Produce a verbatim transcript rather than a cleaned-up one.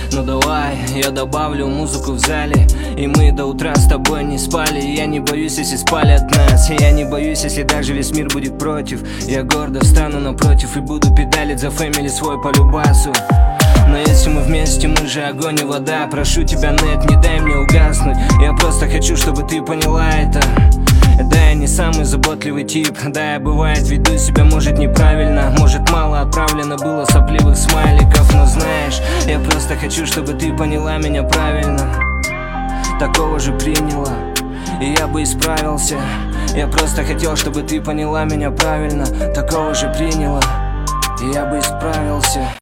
Ну давай, я добавлю музыку в зале, и мы до утра с тобой не спали. Я не боюсь, если спалят нас, я не боюсь, если даже весь мир будет против. Я гордо встану напротив и буду педалить за фэмили свой по любасу. Но если мы вместе, мы же огонь и вода. Прошу тебя, нет, не дай мне угаснуть. Я просто хочу, чтобы ты поняла это. Да, я не самый заботливый тип. Да, я бывает веду себя, может, неправильно. Может, мало отправлено было сопливых смайликов. Но знаешь, я просто хочу, чтобы ты поняла меня правильно. Такого же приняла, и я бы исправился. Я просто хотел, чтобы ты поняла меня правильно. Такого же приняла, и я бы исправился.